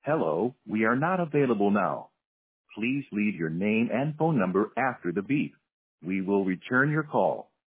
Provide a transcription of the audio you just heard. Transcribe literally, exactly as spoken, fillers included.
Hello, we are not available now. Please leave your name and phone number after the beep. We will return your call.